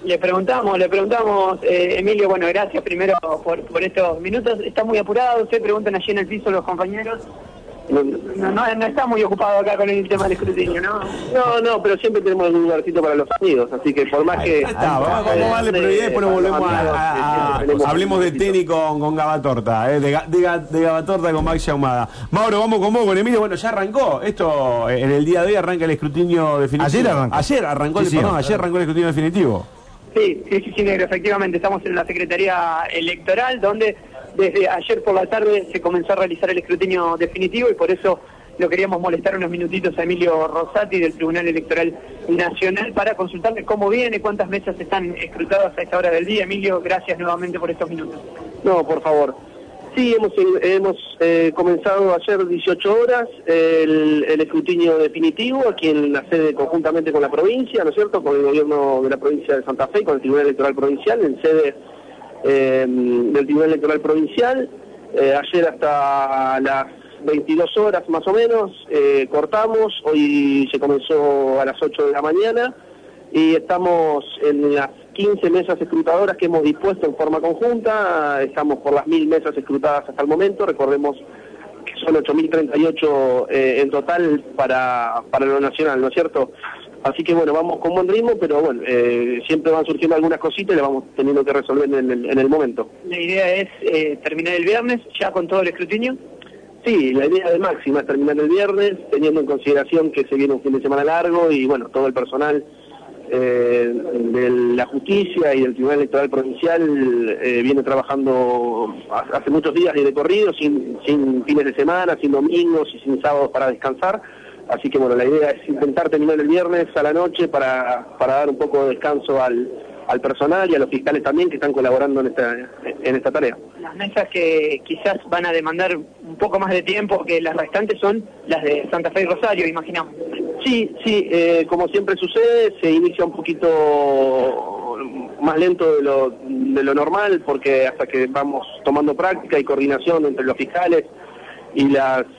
Le preguntamos, Emilio, bueno, gracias primero por estos minutos. ¿Está muy apurado? Usted preguntan allí en el piso los compañeros. No está muy ocupado acá con el tema del escrutinio, ¿no? No, pero siempre tenemos un lugarcito para los amigos, así que por más que... Vamos a darle prioridad y después nos volvemos hablemos de tenis con Gabatorta, de Gabatorta con Maxi Ahumada. Mauro, vamos con vos, con Emilio. Bueno, ya arrancó esto, en el día de hoy arranca el escrutinio definitivo. Ayer arrancó el escrutinio definitivo. Sí, negro, efectivamente, estamos en la Secretaría Electoral, donde desde ayer por la tarde se comenzó a realizar el escrutinio definitivo y por eso lo queríamos molestar unos minutitos a Emilio Rosati del Tribunal Electoral Nacional para consultarle cómo viene, cuántas mesas están escrutadas a esta hora del día. Emilio, gracias nuevamente por estos minutos. No, por favor. Sí, hemos comenzado ayer 18 horas el escrutinio definitivo aquí en la sede conjuntamente con la provincia, ¿no es cierto?, con el gobierno de la provincia de Santa Fe, con el Tribunal Electoral Provincial, en sede del Tribunal Electoral Provincial. Ayer hasta las 22 horas más o menos cortamos, hoy se comenzó a las 8 de la mañana y estamos en las 15 mesas escrutadoras que hemos dispuesto en forma conjunta. Estamos por las 1000 mesas escrutadas hasta el momento. Recordemos que son 8038 en total para lo nacional, ¿no es cierto? Así que bueno, vamos con buen ritmo, pero bueno, siempre van surgiendo algunas cositas y las vamos teniendo que resolver en el momento. ¿La idea es terminar el viernes ya con todo el escrutinio? Sí, la idea de máxima es terminar el viernes, teniendo en consideración que se viene un fin de semana largo y bueno, todo el personal de la justicia y del Tribunal Electoral Provincial viene trabajando hace muchos días y de corrido, sin fines de semana, sin domingos y sin sábados para descansar. Así que bueno, la idea es intentar terminar el viernes a la noche para dar un poco de descanso al personal y a los fiscales también que están colaborando en esta tarea. Las mesas que quizás van a demandar un poco más de tiempo que las restantes son las de Santa Fe y Rosario, imaginamos. Sí, como siempre sucede, se inicia un poquito más lento de lo normal, porque hasta que vamos tomando práctica y coordinación entre los fiscales y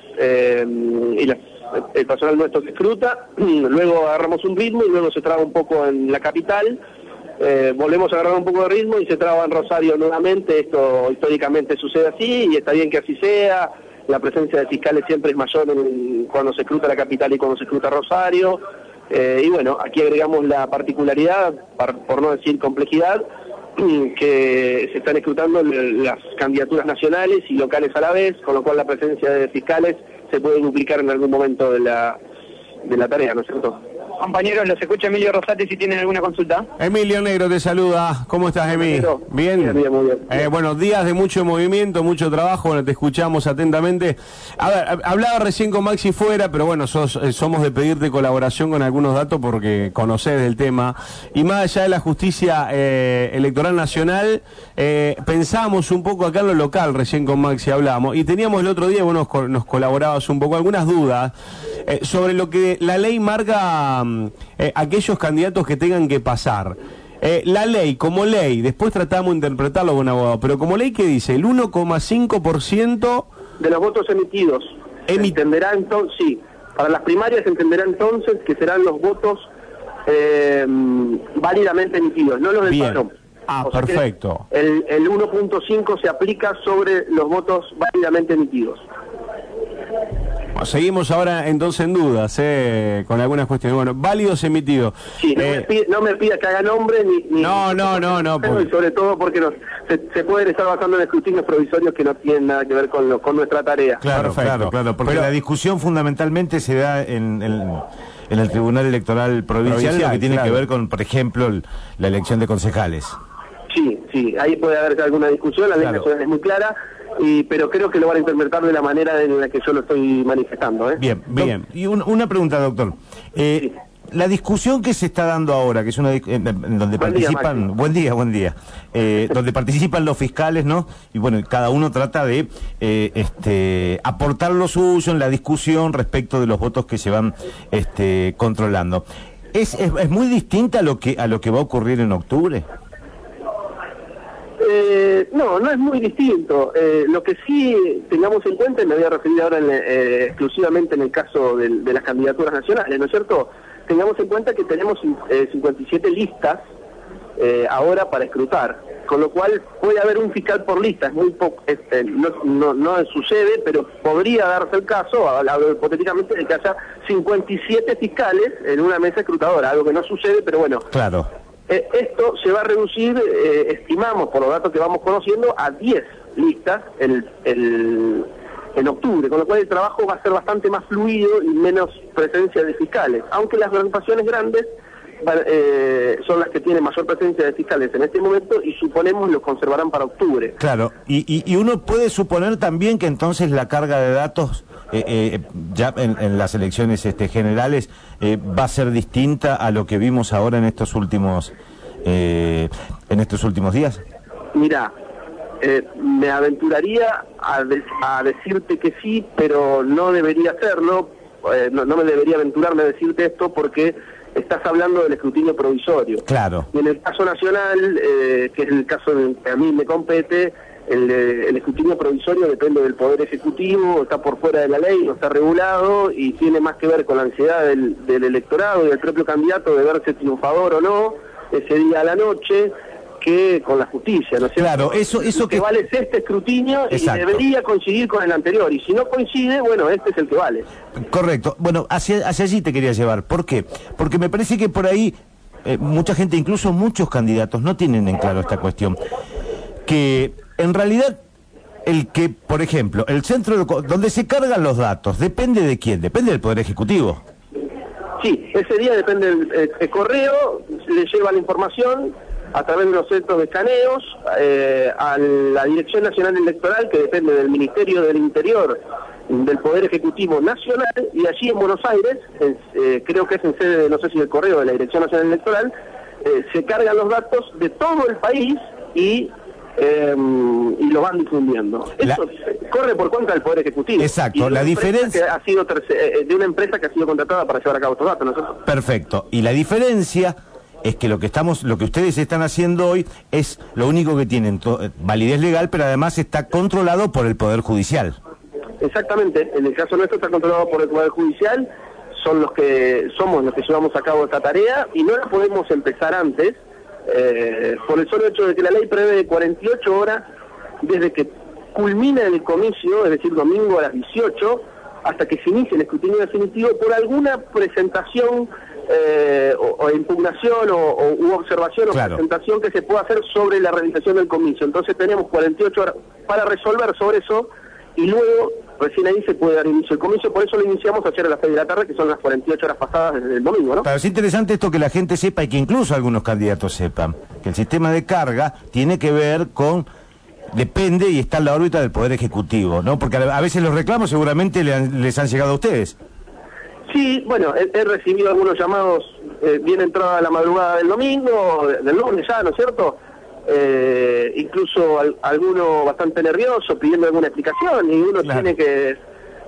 el personal nuestro que escruta, luego agarramos un ritmo y luego se traba un poco en la capital, volvemos a agarrar un poco de ritmo y se traba en Rosario nuevamente. Esto históricamente sucede así y está bien que así sea. La presencia de fiscales siempre es mayor cuando se escruta la capital y cuando se escruta Rosario. Y bueno, aquí agregamos la particularidad, por no decir complejidad, que se están escrutando las candidaturas nacionales y locales a la vez, con lo cual la presencia de fiscales se puede duplicar en algún momento de la tarea, ¿no es cierto? Compañeros, los escucha Emilio Rosati si tienen alguna consulta. Emilio Negro te saluda. ¿Cómo estás, Emi? ¿Bien? Bien, muy bien. Bueno, días de mucho movimiento, mucho trabajo. Bueno, te escuchamos atentamente. A ver, hablaba recién con Maxi fuera, pero bueno, somos de pedirte colaboración con algunos datos porque conocés del tema. Y más allá de la justicia electoral nacional, pensamos un poco acá en lo local, recién con Maxi hablábamos. Y teníamos el otro día, bueno, nos colaborabas un poco, algunas dudas sobre lo que la ley marca. Aquellos candidatos que tengan que pasar. La ley, como ley, después tratamos de interpretarlo con abogado, pero como ley, ¿qué dice? El 1,5% de los votos emitidos. Entenderá entonces, sí, para las primarias se entenderá entonces que serán los votos válidamente emitidos, no los del padrón. Perfecto. El 1,5 se aplica sobre los votos válidamente emitidos. Seguimos ahora entonces en dudas, con algunas cuestiones. Bueno, válidos emitidos. Sí, no me pida que haga nombre ni No. Y sobre todo porque se pueden estar basando en escrutinios provisorios que no tienen nada que ver con nuestra tarea. Claro, porque la discusión fundamentalmente se da en el Tribunal Electoral Provincial, lo que tiene que ver con, por ejemplo, la elección de concejales. Sí, ahí puede haber alguna discusión, la ley nacional es muy clara. Pero creo que lo van a interpretar de la manera en la que yo lo estoy manifestando. Bien. Y una pregunta, doctor. Sí. La discusión que se está dando ahora, que es una donde participan... Buen día. Donde participan los fiscales, ¿no? Y bueno, cada uno trata de aportar lo suyo en la discusión respecto de los votos que se van controlando. ¿Es muy distinta a lo que va a ocurrir en octubre? No es muy distinto. Lo que sí tengamos en cuenta, y me voy a referir ahora exclusivamente en el caso de las candidaturas nacionales, ¿no es cierto? Tengamos en cuenta que tenemos 57 listas ahora para escrutar, con lo cual puede haber un fiscal por lista, es muy poco, no sucede, pero podría darse el caso, hablo hipotéticamente, de que haya 57 fiscales en una mesa escrutadora, algo que no sucede, pero bueno. Claro. Esto se va a reducir, estimamos por los datos que vamos conociendo, a 10 listas en octubre, con lo cual el trabajo va a ser bastante más fluido y menos presencia de fiscales, aunque las agrupaciones grandes son las que tienen mayor presencia de fiscales en este momento y suponemos los conservarán para octubre. Claro, y uno puede suponer también que entonces la carga de datos ya en las elecciones generales va a ser distinta a lo que vimos ahora en estos últimos días. Mirá, me aventuraría a decirte que sí, pero no debería hacerlo, no me debería aventurarme a decirte esto porque estás hablando del escrutinio provisorio. Claro. Y en el caso nacional, que es el caso que a mí me compete, el escrutinio provisorio depende del Poder Ejecutivo, está por fuera de la ley, no está regulado y tiene más que ver con la ansiedad del electorado y del propio candidato de verse triunfador o no ese día a la noche, que con la justicia, ¿no es cierto? Claro, eso que vale es este escrutinio. Exacto. Y debería coincidir con el anterior, y si no coincide, bueno, este es el que vale. Correcto. Bueno, hacia allí te quería llevar. ¿Por qué? Porque me parece que por ahí mucha gente, incluso muchos candidatos, no tienen en claro esta cuestión. Que en realidad por ejemplo, el centro donde se cargan los datos, ¿depende de quién? Depende del Poder Ejecutivo. Sí, ese día depende el correo, le lleva la información a través de los centros de escaneos a la Dirección Nacional Electoral, que depende del Ministerio del Interior, del Poder Ejecutivo Nacional, y allí en Buenos Aires, creo que es en sede, no sé si del correo de la Dirección Nacional Electoral, se cargan los datos de todo el país y lo van difundiendo. Eso corre por cuenta del Poder Ejecutivo. Exacto, la diferencia ha sido de una empresa que ha sido contratada para llevar a cabo estos datos, ¿no? Perfecto, y la diferencia es que lo que ustedes están haciendo hoy es lo único que tienen validez legal, pero además está controlado por el Poder Judicial. Exactamente, en el caso nuestro está controlado por el Poder Judicial, somos los que llevamos a cabo esta tarea y no la podemos empezar antes, por el solo hecho de que la ley prevé 48 horas desde que culmina el comicio, es decir, domingo a las 18, hasta que se inicie el escrutinio definitivo por alguna presentación o impugnación u observación claro. O presentación que se pueda hacer sobre la realización del comicio. Entonces tenemos 48 horas para resolver sobre eso y luego recién ahí se puede dar inicio al comicio. Por eso lo iniciamos ayer a las 6 de la tarde, que son las 48 horas pasadas desde el domingo, ¿no? Claro, es interesante esto que la gente sepa y que incluso algunos candidatos sepan, que el sistema de carga tiene que ver con... Depende y está en la órbita del Poder Ejecutivo, ¿no? Porque a veces los reclamos seguramente les han llegado a ustedes. Sí, bueno, he recibido algunos llamados bien entrada la madrugada del domingo, del lunes ya, ¿no es cierto? Incluso alguno bastante nervioso pidiendo alguna explicación y uno claro. Tiene que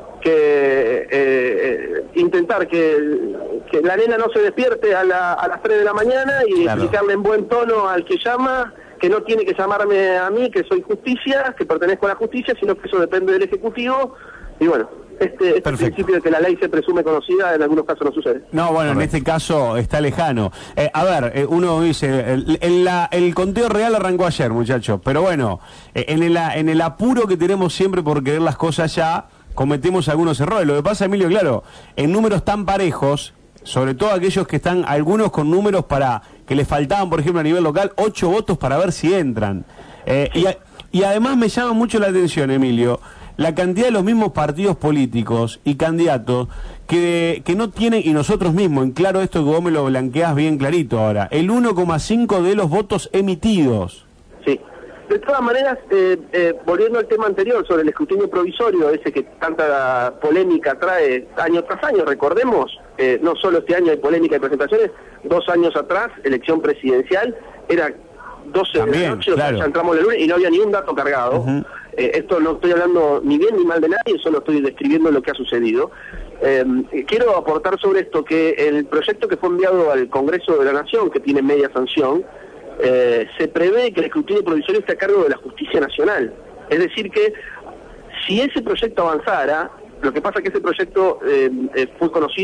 intentar que la nena no se despierte a las 3 de la mañana y claro. Explicarle en buen tono al que llama que no tiene que llamarme a mí, que soy justicia, que pertenezco a la justicia, sino que eso depende del Ejecutivo y bueno. Este principio de que la ley se presume conocida, en algunos casos no sucede. No, bueno, en este caso está lejano. A ver, uno dice, el conteo real arrancó ayer, muchachos, pero bueno, en el apuro que tenemos siempre por querer las cosas ya, cometemos algunos errores. Lo que pasa, Emilio, claro, en números tan parejos, sobre todo aquellos que están, algunos con números para que les faltaban, por ejemplo, a nivel local, 8 votos para ver si entran. Y además me llama mucho la atención, Emilio, la cantidad de los mismos partidos políticos y candidatos que no tienen, y nosotros mismos, en claro esto que vos me lo blanqueás bien clarito ahora, el 1,5 de los votos emitidos. Sí. De todas maneras, volviendo al tema anterior sobre el escrutinio provisorio, ese que tanta polémica trae año tras año, recordemos, no solo este año hay polémica y presentaciones, 2 años atrás, elección presidencial, era 12 También, de la noche, claro. O sea, ya entramos el lunes y no había ni un dato cargado. Esto no estoy hablando ni bien ni mal de nadie, solo estoy describiendo lo que ha sucedido. Quiero aportar sobre esto que el proyecto que fue enviado al Congreso de la Nación, que tiene media sanción, se prevé que el escrutinio provisorio esté a cargo de la Justicia Nacional. Es decir que si ese proyecto avanzara, lo que pasa es que ese proyecto fue conocido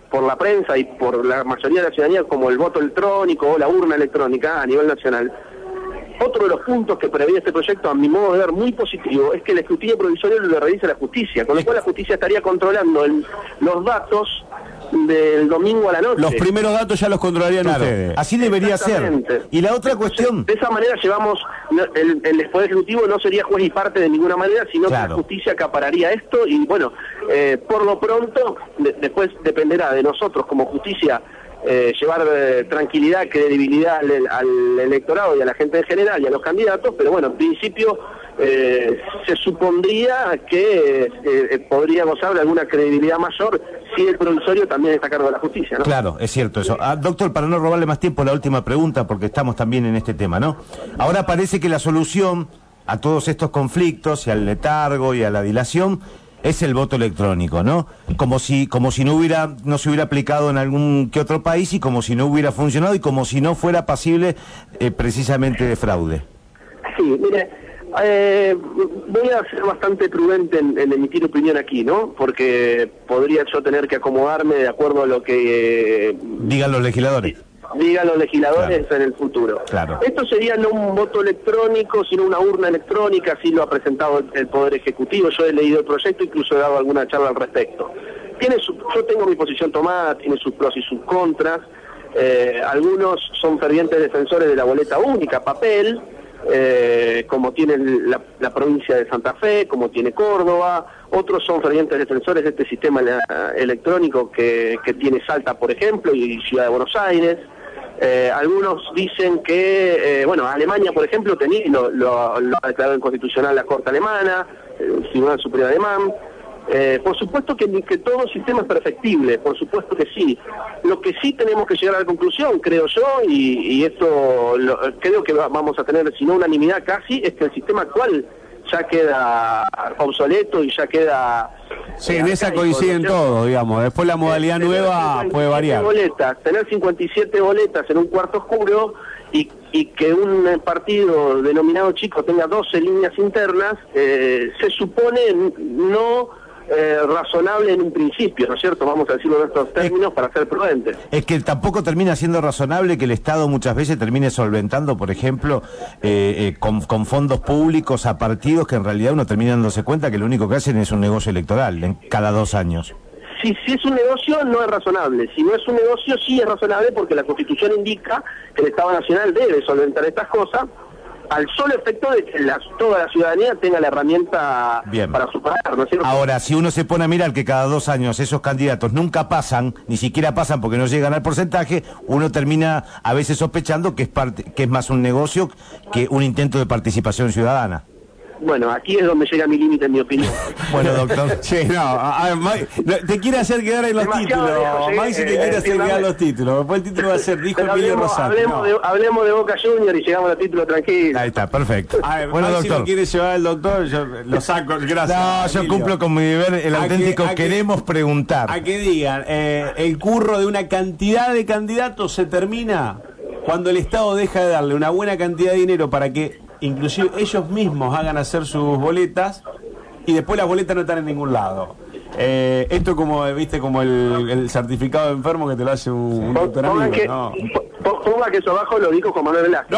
por la prensa y por la mayoría de la ciudadanía como el voto electrónico o la urna electrónica a nivel nacional. Otro de los puntos que prevé este proyecto, a mi modo de ver muy positivo, es que el escrutinio provisorio lo realiza la justicia, con lo cual la justicia estaría controlando los datos del domingo a la noche. Los primeros datos ya los controlarían ustedes. Así debería ser. Y la otra cuestión... De esa manera llevamos, el Poder Ejecutivo no sería juez y parte de ninguna manera, sino que la justicia acapararía esto y bueno, por lo pronto, después dependerá de nosotros como justicia llevar tranquilidad, credibilidad al electorado y a la gente en general y a los candidatos, pero bueno, en principio se supondría que podría gozar de alguna credibilidad mayor si el provisorio también está a cargo de la justicia, ¿no? Claro, es cierto eso. Doctor, para no robarle más tiempo, la última pregunta, porque estamos también en este tema, ¿no? Ahora parece que la solución a todos estos conflictos y al letargo y a la dilación es el voto electrónico, ¿no? Como si no se hubiera aplicado en algún que otro país y como si no hubiera funcionado y como si no fuera pasible precisamente de fraude. Sí, mire, voy a ser bastante prudente en emitir opinión aquí, ¿no? Porque podría yo tener que acomodarme de acuerdo a lo que... digan los legisladores. Digan los legisladores en el futuro. Claro. Esto sería no un voto electrónico, sino una urna electrónica, así lo ha presentado el Poder Ejecutivo. Yo he leído el proyecto, incluso he dado alguna charla al respecto. Yo tengo mi posición tomada, tiene sus pros y sus contras. Algunos son fervientes defensores de la boleta única, papel, como tiene la provincia de Santa Fe, como tiene Córdoba. Otros son fervientes defensores de este sistema electrónico que tiene Salta, por ejemplo, y Ciudad de Buenos Aires. Algunos dicen que, Alemania, por ejemplo, lo ha declarado inconstitucional la Corte Alemana, el Tribunal Superior Alemán. Por supuesto que todo sistema es perfectible, por supuesto que sí. Lo que sí tenemos que llegar a la conclusión, creo yo, y esto creo que vamos a tener, si no unanimidad casi, es que el sistema actual ya queda obsoleto y ya queda... Sí, en esa coinciden todos, digamos. Después la modalidad nueva puede variar. Tener 57 boletas en un cuarto oscuro y que un partido denominado chico tenga 12 líneas internas, se supone no razonable en un principio, ¿no es cierto? Vamos a decirlo en estos términos para ser prudentes. Es que tampoco termina siendo razonable que el Estado muchas veces termine solventando, por ejemplo, con fondos públicos a partidos que en realidad uno termina dándose cuenta que lo único que hacen es un negocio electoral cada 2 años. Si es un negocio, no es razonable. Si no es un negocio, sí es razonable porque la Constitución indica que el Estado Nacional debe solventar estas cosas al solo efecto de que toda la ciudadanía tenga la herramienta para superar, ¿no es cierto? Ahora, si uno se pone a mirar que cada 2 años esos candidatos nunca pasan, ni siquiera pasan porque no llegan al porcentaje, uno termina a veces sospechando que es más un negocio que un intento de participación ciudadana. Bueno, aquí es donde llega mi límite, en mi opinión. Bueno, doctor. Sí, te quiere hacer quedar en los títulos. Maxi te quiere hacer quedar en los títulos. Después el título va a ser, dijo Emilio Rosario. Hablemos de Boca Junior y llegamos al título tranquilo. Ahí está, perfecto. Bueno, Maxi, doctor, lo quiere llevar al doctor, yo lo saco, gracias. No, yo cumplo con mi deber, el auténtico queremos preguntar. A que digan, el curro de una cantidad de candidatos se termina cuando el Estado deja de darle una buena cantidad de dinero para que inclusive ellos mismos hagan hacer sus boletas y después las boletas no están en ningún lado. Esto como, viste, como el certificado de enfermo que te lo hace un doctor amigo. Ponga que eso abajo lo dijo con Manuel Velázquez.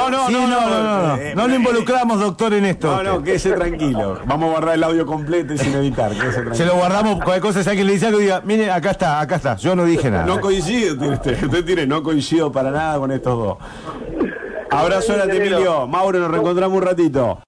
No lo involucramos, doctor, en esto. No, quédese tranquilo. Vamos a guardar el audio completo y sin editar. Se lo guardamos, cualquier cosa, si alguien le dice algo, diga, mire, acá está, yo no dije nada. No coincido, usted tiene, no coincido para nada con estos dos. Abrazo, Emilio. Mauro, nos reencontramos un ratito.